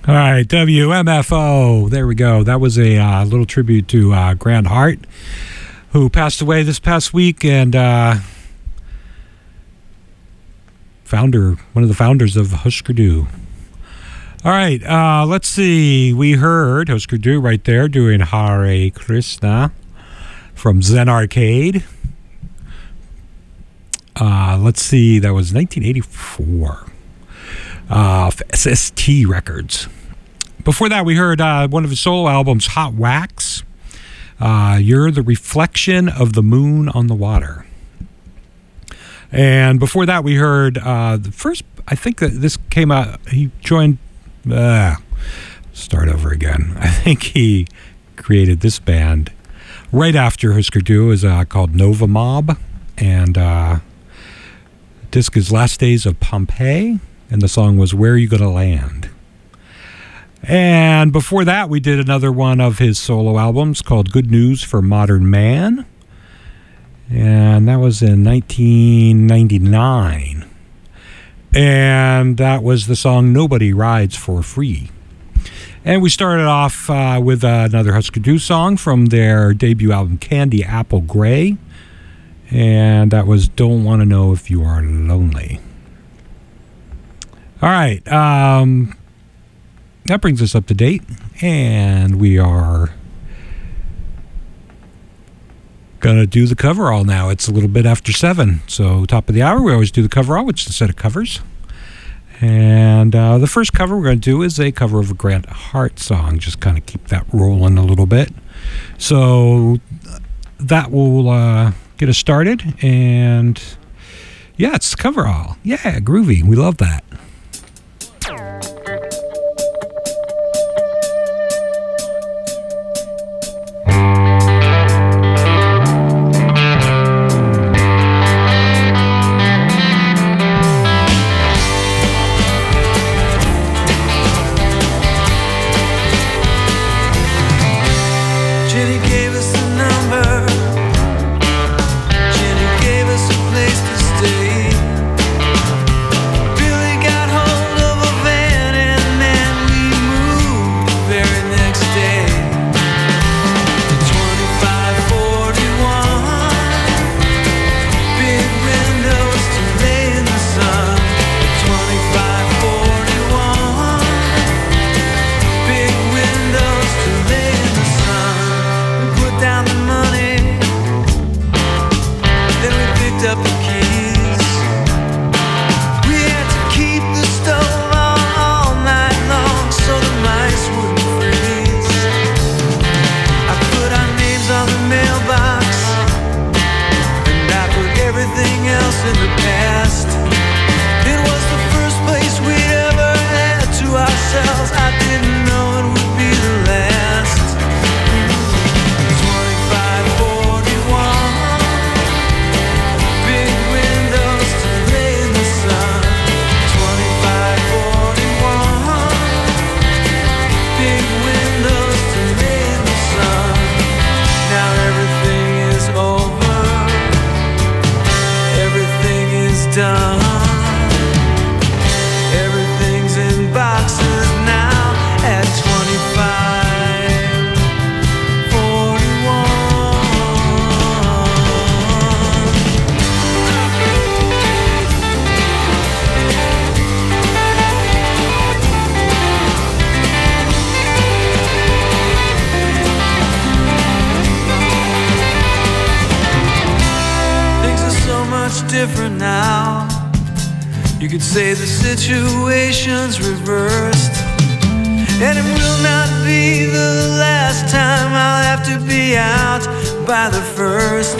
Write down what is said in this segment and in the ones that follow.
All right, WMFO. There we go. That was a little tribute to Grant Hart, who passed away this past week, and one of the founders of Husker Du. All right, let's see. We heard Husker Du right there doing Hare Krishna from Zen Arcade. Let's see. That was 1984. SST Records. Before that, we heard one of his solo albums, Hot Wax. You're the Reflection of the Moon on the Water. And before that, we heard the first, I think that this came out, he joined, start over again. I think he created this band right after Husker Du. Is called Nova Mob. And the disc is Last Days of Pompeii. And the song was Where Are You Gonna Land? And before that, we did another one of his solo albums called Good News for Modern Man. And that was in 1999. And that was the song Nobody Rides for Free. And we started off with another Husker Du song from their debut album, Candy Apple Gray. And that was Don't Want to Know If You Are Lonely. All right, that brings us up to date, and we are going to do the coverall now. It's a little bit after 7, so top of the hour, we always do the coverall, which is a set of covers. And the first cover we're going to do is a cover of a Grant Hart song, just kind of keep that rolling a little bit. So that will get us started, and yeah, it's coverall. Yeah, groovy. We love that. Different now. You could say the situation's reversed, and it will not be the last time I'll have to be out by the first.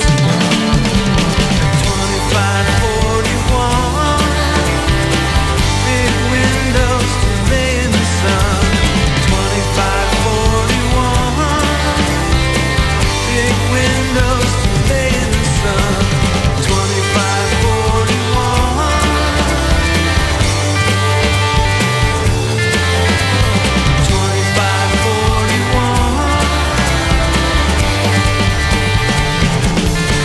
2541, big windows to lay in the sun. 2541, big windows to lay in the sun. 2541.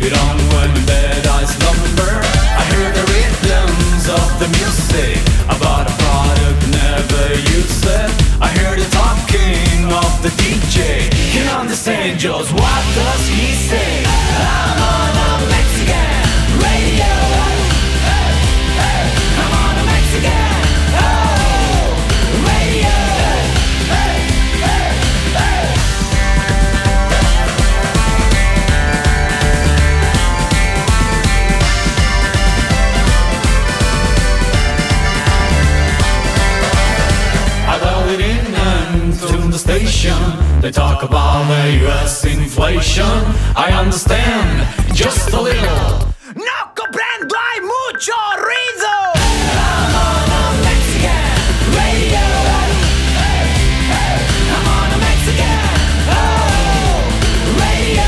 it on when in bed I slumber. I hear the rhythms of the music about a product never used it. I hear the talking of the DJ. Can understand just what does he say? I'm on a Mexican radio. I'm on a Mexican radio. I dial it in and tune the station. They talk about the US inflation. I understand just a little. No comprendo hay mucho ruido. I'm on a Mexican radio. I'm on a Mexican radio.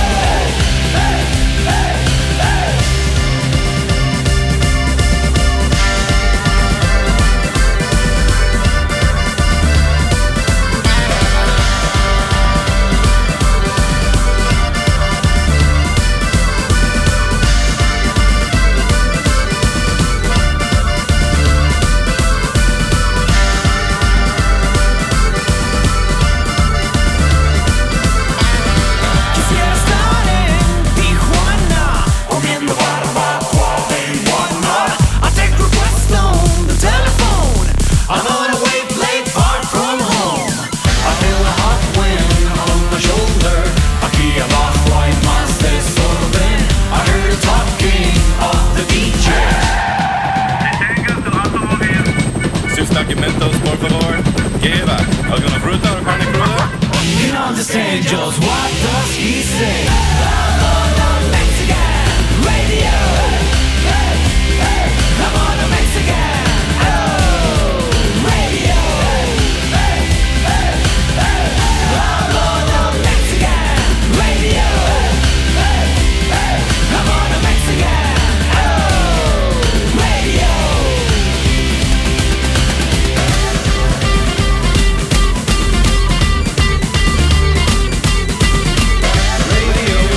Quisiera estar en Tijuana, comiendo barbacoa de Walmart. I take requests on the telephone. I'm on a wavelength far from home. I feel a hot wind on my shoulder. Aquí abajo hay más desorden. I hear the talking of the DJ. Sus documentos, por favor. ¿Qué lleva? ¿Alguna fruta o carne cruda? You can understand just what does he say? I'm on a Mexican radio. I'm on a Mexican radio. I'm on a Mexican radio. I'm on a Mexican radio. Radio.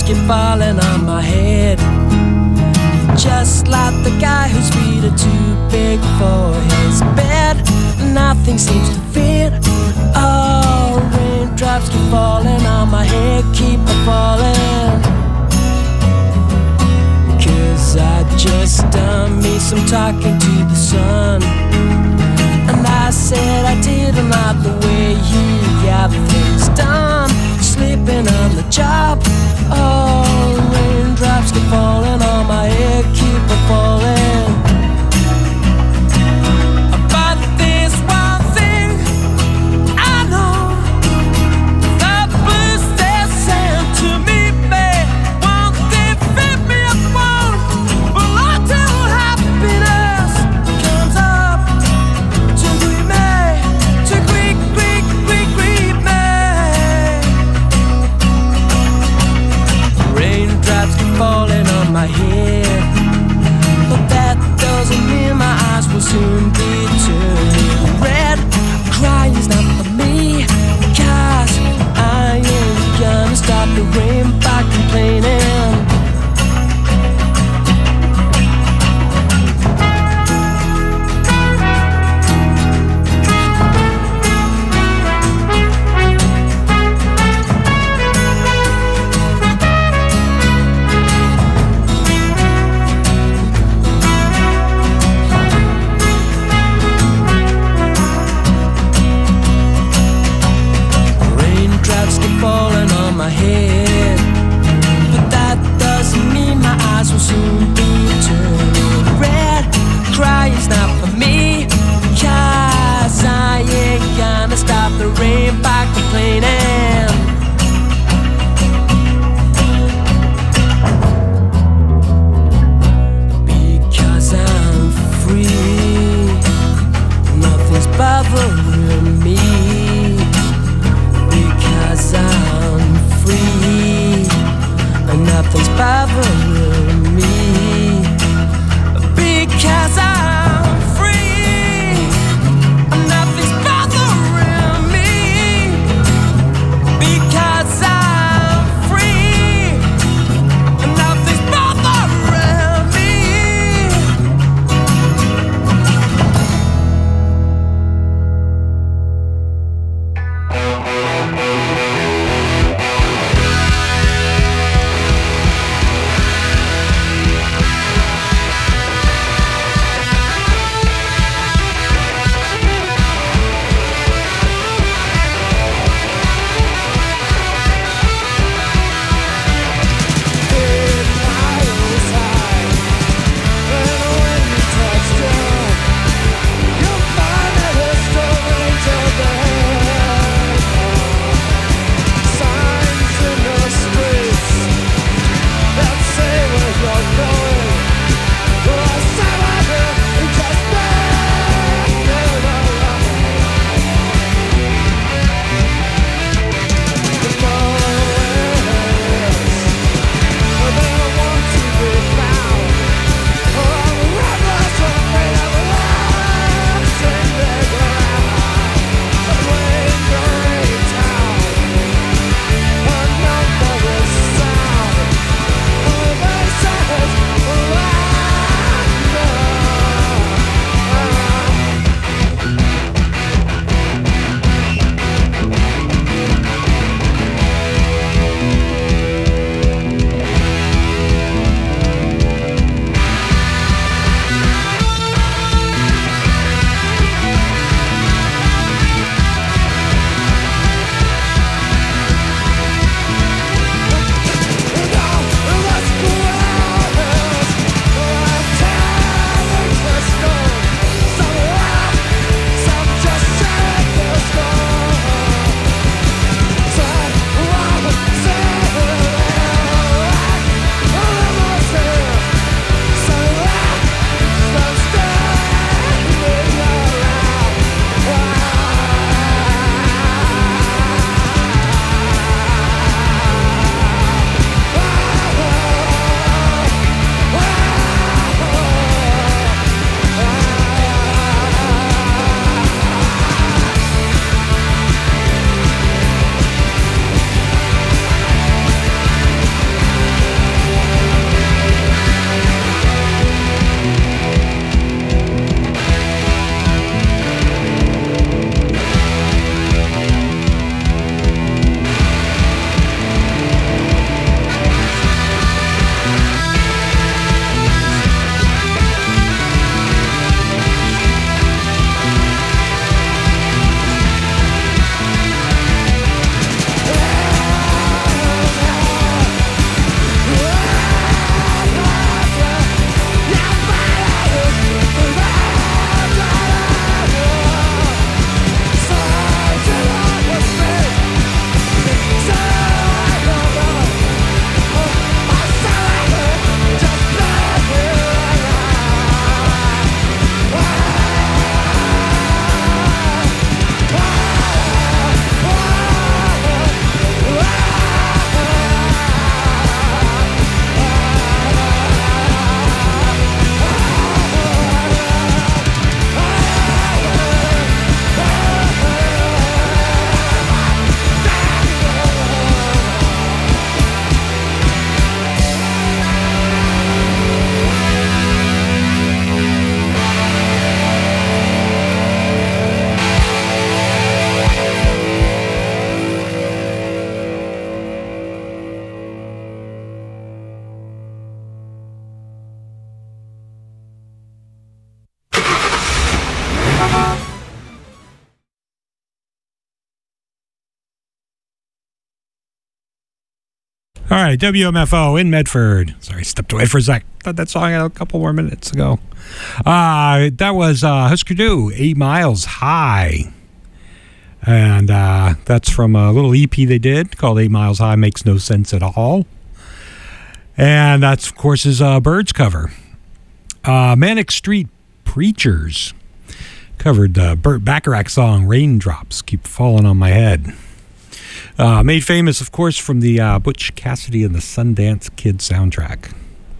keep falling on my head. Just like the guy whose feet are too big for his bed. Nothing seems to fit. Oh, raindrops keep falling on my head, keep falling. 'Cause I just done me some talking to the sun, and I said I didn't like the way he got things done. Sleeping on the job. Oh, raindrops keep falling on my head, keep falling. But there's one thing I know, the blues they send to me, babe, won't they fit me up one? But until happiness comes up to greet me, to greet me. Raindrops keep falling on my head, but that doesn't mean my eyes will soon be turning red. Crying's not for me, 'cause I ain't gonna stop the rain by complaining. Raindrops keep falling on my head. All right, WMFO in Medford. Sorry, stepped away for a sec. Thought that song a couple more minutes ago. That was Husker Du, 8 Miles High. And that's from a little EP they did called 8 Miles High Makes No Sense at All. And that's, of course, his Birds cover. Manic Street Preachers covered the Burt Bacharach song Raindrops Keep Falling on My Head. Made famous, of course, from the Butch Cassidy and the Sundance Kid soundtrack.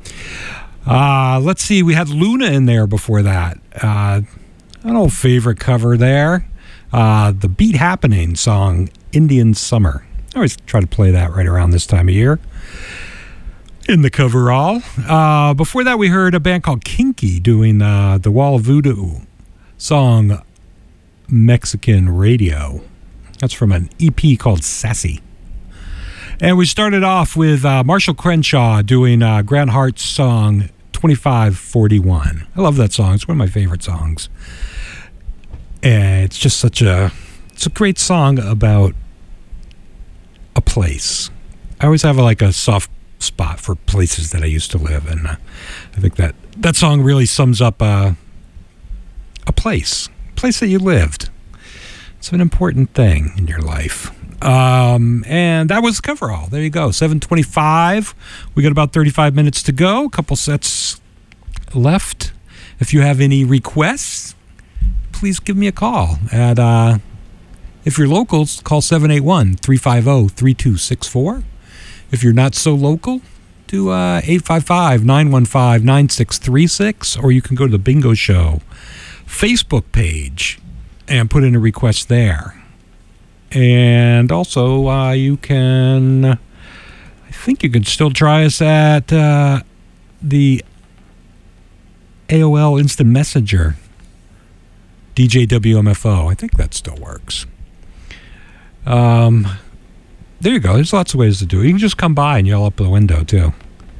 Let's see, we had Luna in there before that. An old favorite cover there. The Beat Happening song, Indian Summer. I always try to play that right around this time of year in the coverall. Before that, we heard a band called Kinky doing the Wall of Voodoo song, Mexican Radio. That's from an EP called Sassy. And we started off with Marshall Crenshaw doing Grant Hart's song 2541. I love that song. It's one of my favorite songs. And it's just it's a great song about a place. I always have a soft spot for places that I used to live. And I think that song really sums up a place that you lived. It's an important thing in your life. And that was Coverall. There you go. 7:25. We got about 35 minutes to go. A couple sets left. If you have any requests, please give me a call. If you're local, call 781-350-3264. If you're not so local, do 855-915-9636, or you can go to the Bingo Show Facebook page and put in a request there. And also, you can, I think you can still try us at the AOL Instant Messenger, DJ WMFO. I think that still works. There you go. There's lots of ways to do it. You can just come by and yell up the window, too.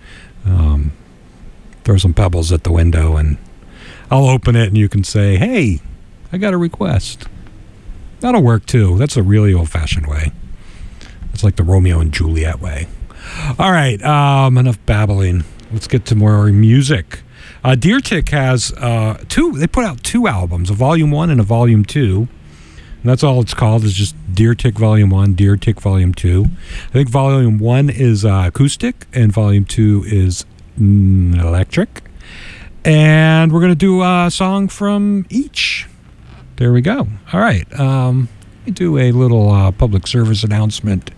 Throw some pebbles at the window, and I'll open it, and you can say, hey, I got a request. That'll work, too. That's a really old-fashioned way. It's like the Romeo and Juliet way. All right, enough babbling. Let's get to more music. Deer Tick has they put out 2 albums, a Volume 1 and a Volume 2. And that's all it's called, is just Deer Tick Volume 1, Deer Tick Volume 2. I think Volume 1 is acoustic, and Volume 2 is electric. And we're going to do a song from each. There we go. All right. Let me do a little public service announcement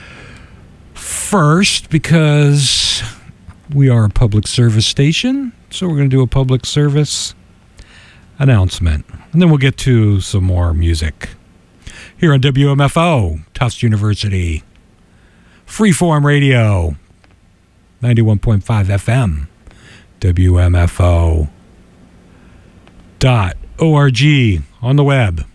first, because we are a public service station. So we're going to do a public service announcement. And then we'll get to some more music here on WMFO, Tufts University, Freeform Radio, 91.5 FM, WMFO.org on the web.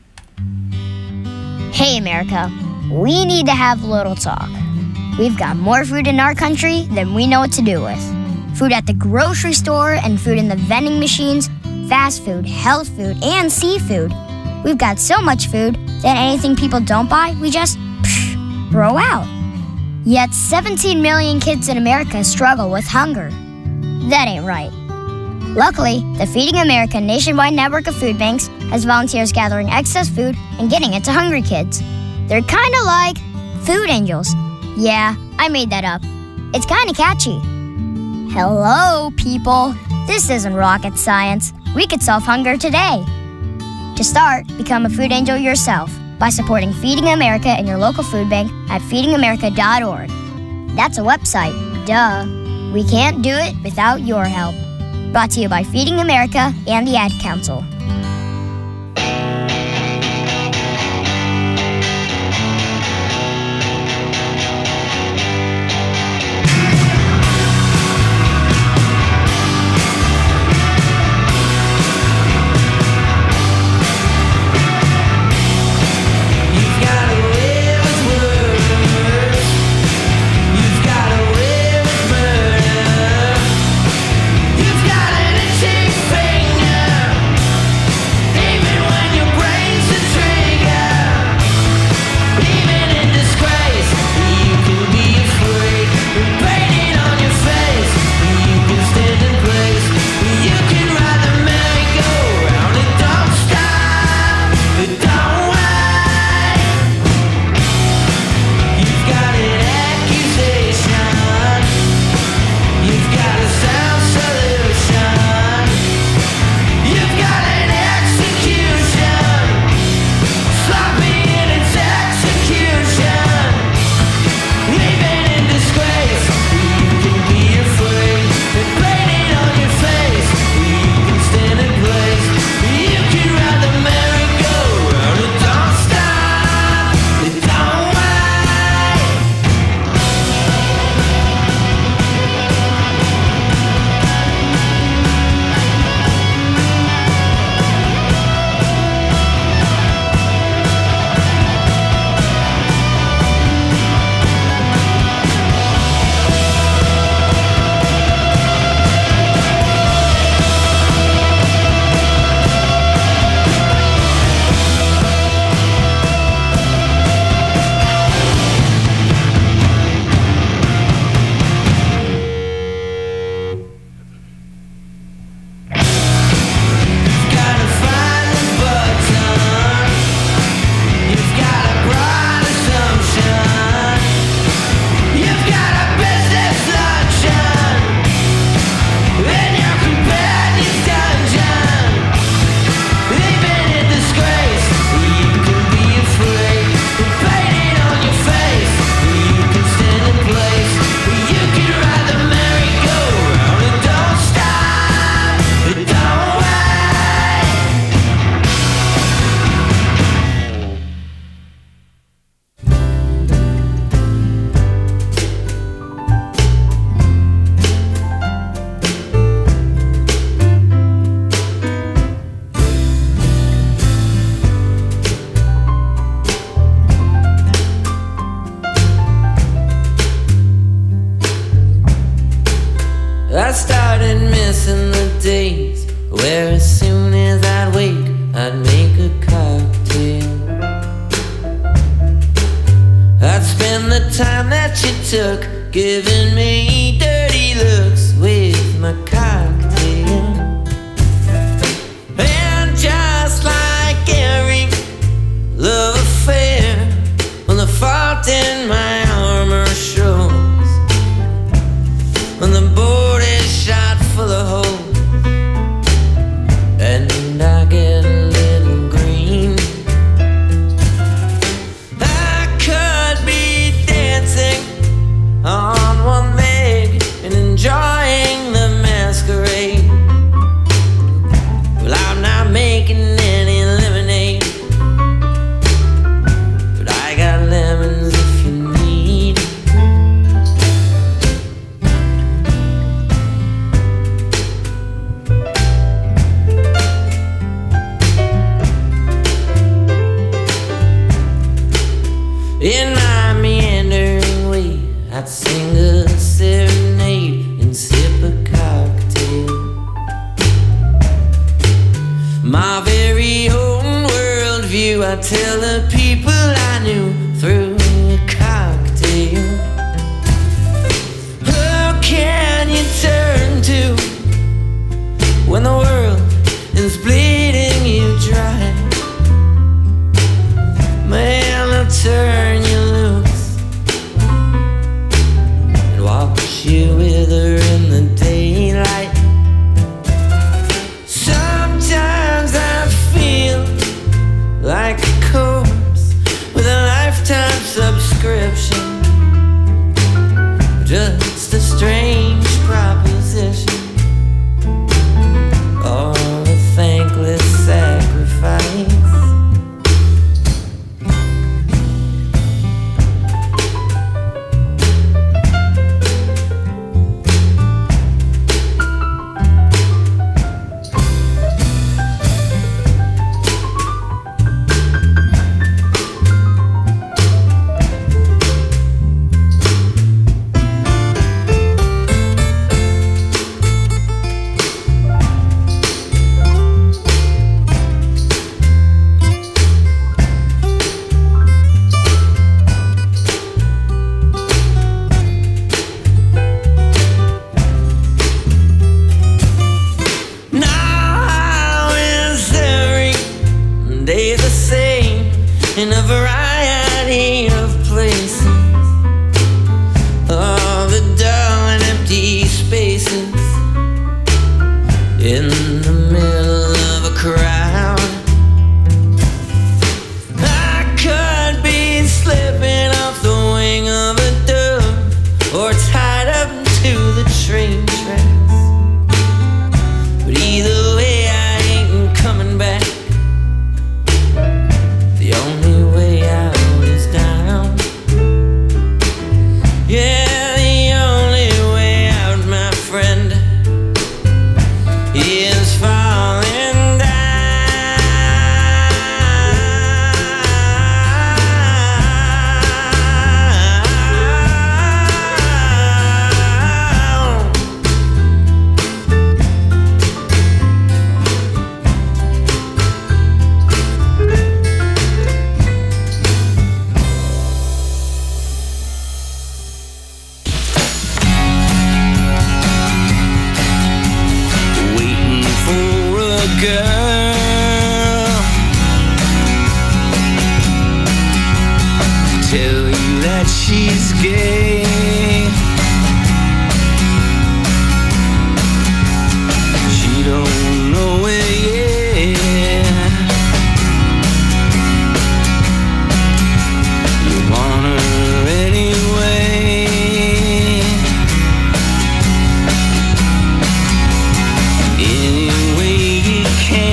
Hey, America. We need to have a little talk. We've got more food in our country than we know what to do with. Food at the grocery store and food in the vending machines, fast food, health food, and seafood. We've got so much food that anything people don't buy, we just throw out. Yet 17 million kids in America struggle with hunger. That ain't right. Luckily, the Feeding America nationwide network of food banks has volunteers gathering excess food and getting it to hungry kids. They're kind of like food angels. Yeah, I made that up. It's kind of catchy. Hello, people. This isn't rocket science. We could solve hunger today. To start, become a food angel yourself by supporting Feeding America in your local food bank at feedingamerica.org. That's a website, duh. We can't do it without your help. Brought to you by Feeding America and the Ad Council. You've got an itching finger. I started missing the days where as soon as I'd wake, I'd make a cocktail. I'd spend the time that you took giving me dirty looks with my cocktail. And just like every love affair, when the fault in my armor shows, when the board is shot full of holes, and I get a little green, I could be dancing on one leg and enjoying the masquerade. Well, I'm not making any lemonade, but I got lemons if you need. In my meandering way, I'd sing a serenade and sip a cocktail. My very own worldview, I'd tell the people I knew through a cocktail. Who can you turn to when the world is bleeding you dry? Man, I'll turn you loose and watch you wither in the daylight. Sometimes I feel like a corpse with a lifetime subscription. Just a strange proposition, or a thankless sacrifice. In a variety of places, all the dull and empty spaces, in the middle of a crowd. I could be slipping off the wing of a dove, or tied up to the train tracks, but either way I ain't coming back. The only way out is down. Yeah, the only way out, my friend, is falling down. Girl, tell you that she's gay. She don't know it yet. You want her anyway. Any way you can.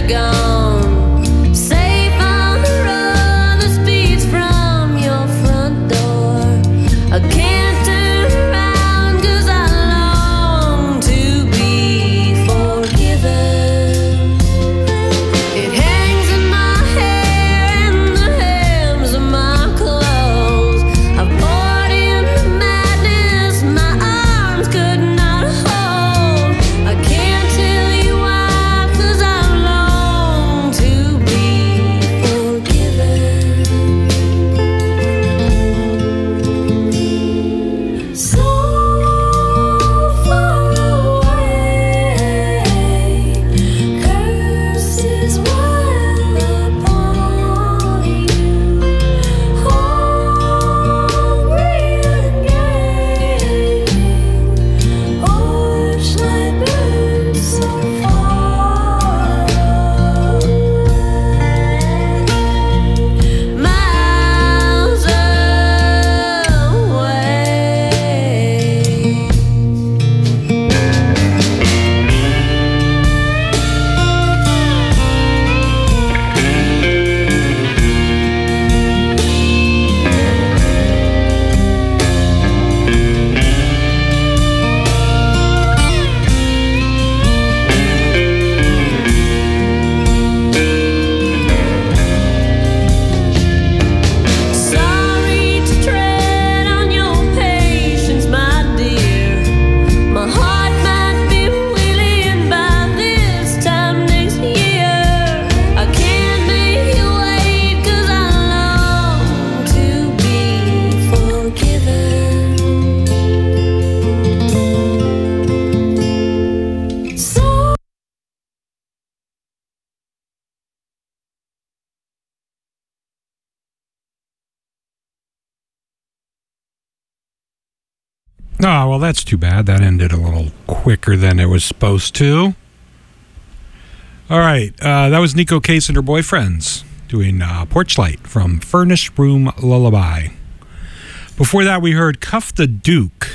gone. Safe on the road that speeds from your front door. I can't turn around 'cause I long to be forgiven. It hangs in my hair and the hems of my clothes. I've poured in the madness my arms could not hold. I can't tell you why, 'cause I long to be forgiven. So far away, curses well upon you. Hungry and gaping, orange light burns so far miles away. Sorry to tread on your patience, my dear. My heart might be willing by this time next year. I can't make you wait 'cause I long to be forgiven. So Oh, well, that's too bad. That ended a little quicker than it was supposed to. All right. That was Nico Case and her boyfriends doing Porch Light from Furnace Room Lullaby. Before that, we heard Cuff the Duke.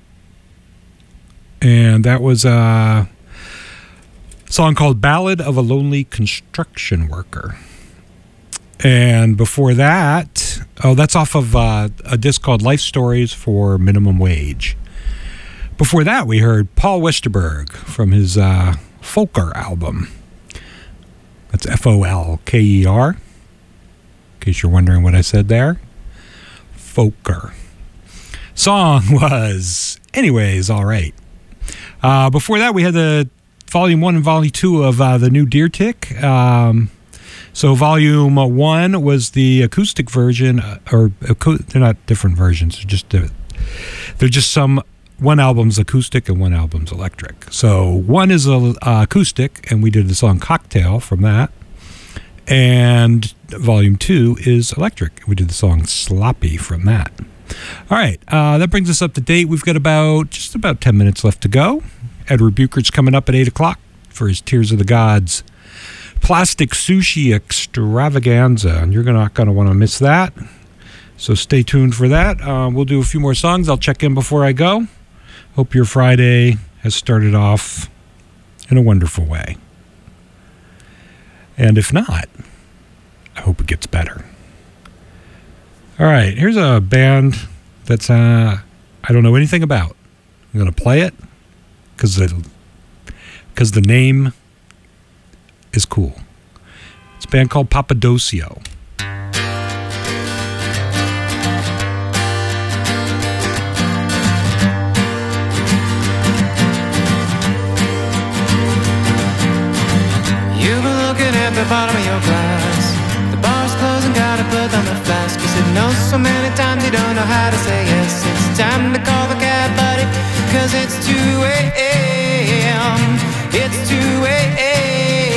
And that was a song called Ballad of a Lonely Construction Worker. And before that, that's off of a disc called Life Stories for Minimum Wage. Before that, we heard Paul Westerberg from his Folker album. That's Folker, in case you're wondering what I said there. Folker. Song was Anyways, All Right. Before that, we had the Volume 1 and Volume 2 of the new Deer Tick. So Volume 1 was the acoustic version, they're not different versions. They're just one album's acoustic and one album's electric. So one is acoustic, and we did the song Cocktail from that. And Volume 2 is electric. We did the song Sloppy from that. All right, that brings us up to date. We've got just about 10 minutes left to go. Edward Buchert's coming up at 8 o'clock for his Tears of the Gods Plastic Sushi Extravaganza, and you're not going to want to miss that. So stay tuned for that. We'll do a few more songs. I'll check in before I go. Hope your Friday has started off in a wonderful way. And if not, I hope it gets better. All right, here's a band that's I don't know anything about. I'm going to play it because the name is cool. It's a band called Papadosio. You've been looking at the bottom of your glass. The bar's closing, gotta put down the flask. You said no so many times you don't know how to say yes. It's time to call the cab, buddy, 'cause it's 2 a.m. It's 2 a.m.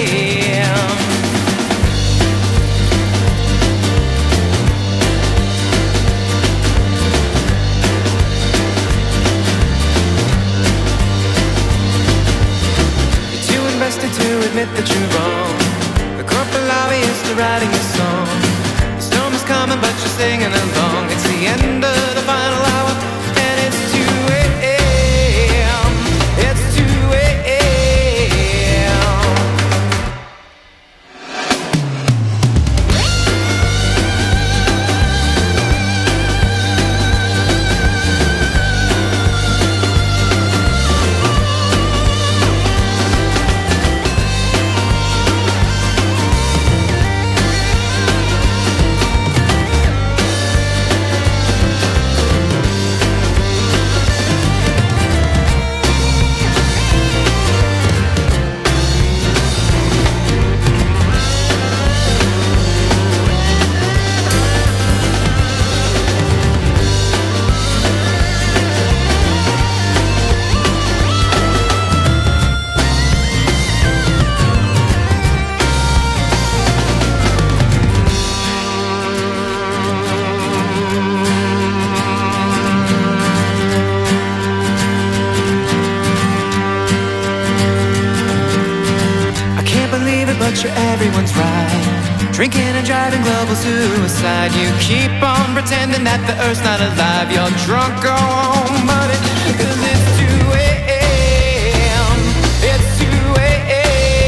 You're too invested to admit that you're wrong. The corporate lobbyist are writing a song. The storm is coming, but you're singing along. It's the end of the final hour, and it's 2 a.m. It's 2 a.m. everyone's right. Drinking and driving, global suicide. You keep on pretending that the earth's not alive. You're drunk, go home, buddy, 'cause it's 2 a.m. It's 2 a.m.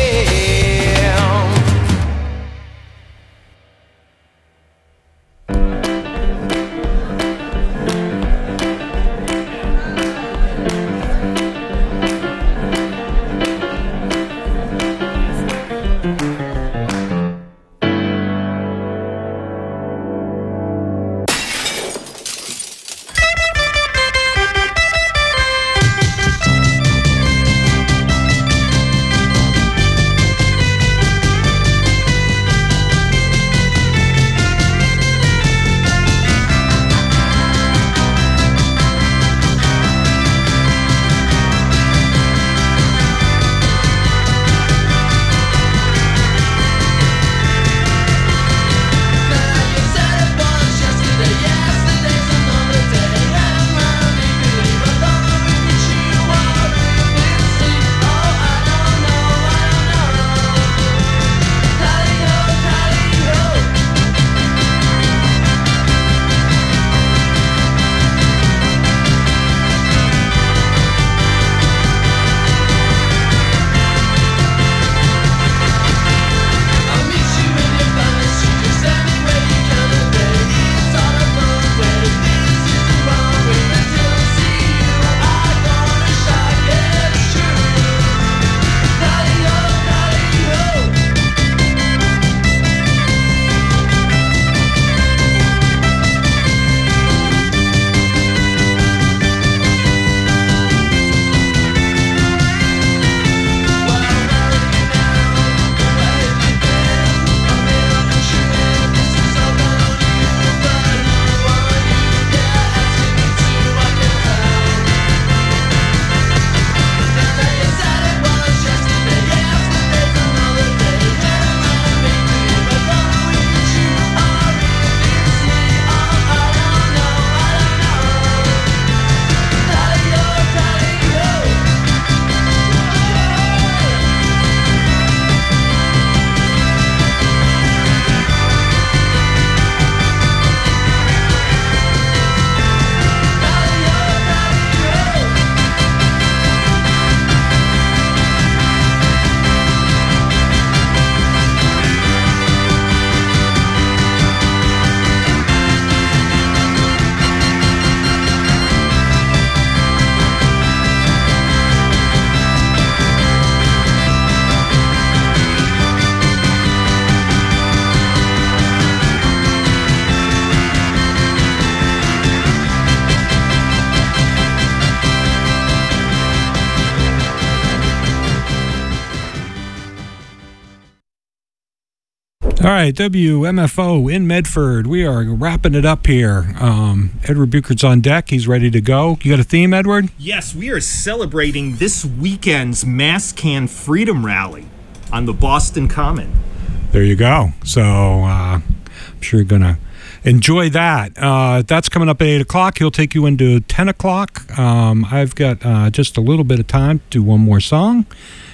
All right, WMFO in Medford. We are wrapping it up here. Edward Buchert's on deck. He's ready to go. You got a theme, Edward? Yes, we are celebrating this weekend's Mass Can Freedom Rally on the Boston Common. There you go. So I'm sure you're going to enjoy that. That's coming up at 8 o'clock. He'll take you into 10 o'clock. I've got just a little bit of time to do one more song.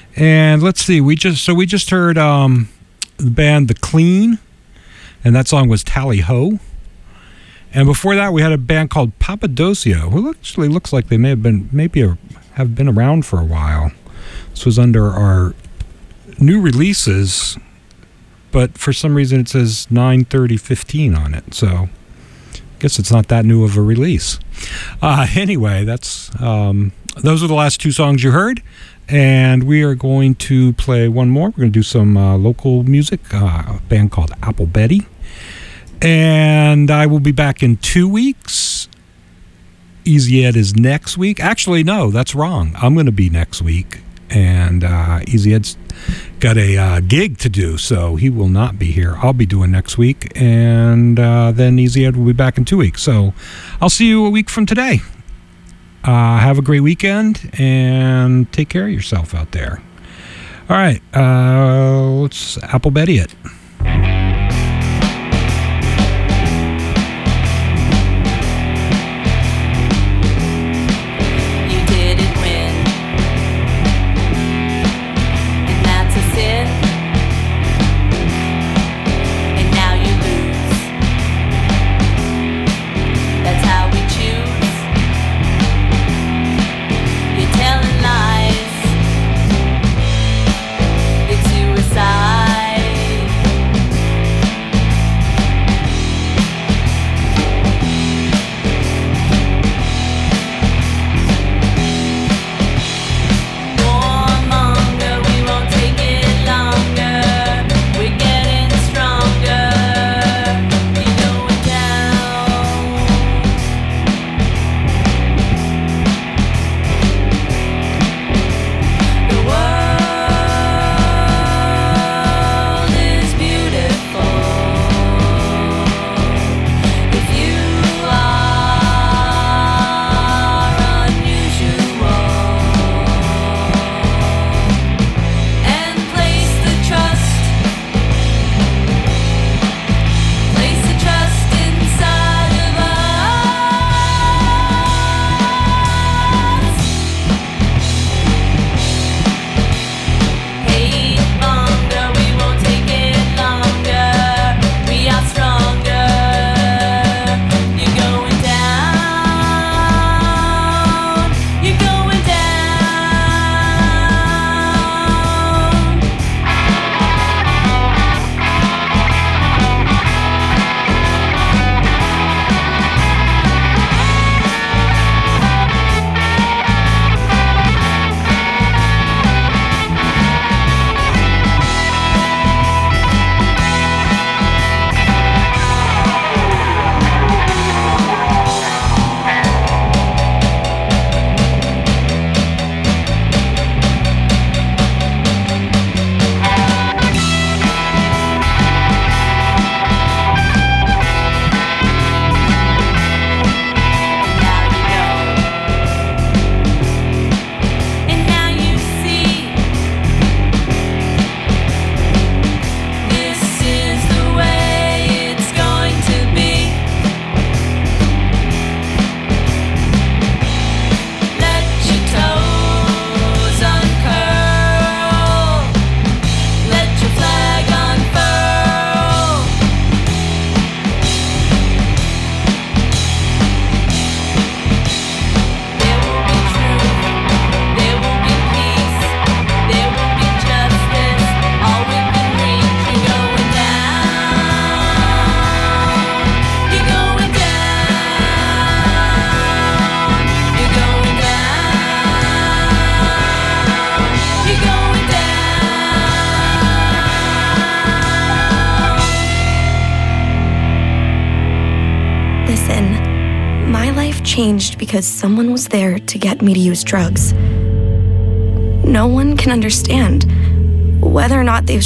And let's see. We just heard the band The Clean, and that song was Tally Ho. And before that, we had a band called Papadocio, who actually looks like they may have been around for a while. This was under our new releases, but for some reason it says 9/30/15 on it, so I guess it's not that new of a release. Anyway, that's those are the last two songs you heard. And we are going to play one more. We're going to do some local music, a band called Apple Betty. And I will be back in 2 weeks. Easy Ed is next week. Actually, no, that's wrong. I'm going to be next week. And Easy Ed's got a gig to do, so he will not be here. I'll be doing next week. And then Easy Ed will be back in 2 weeks. So I'll see you a week from today. Have a great weekend and take care of yourself out there. All right, let's Apple Betty it. You didn't win, and that's a sin. changed because someone was there to get me to use drugs. No one can understand whether or not they've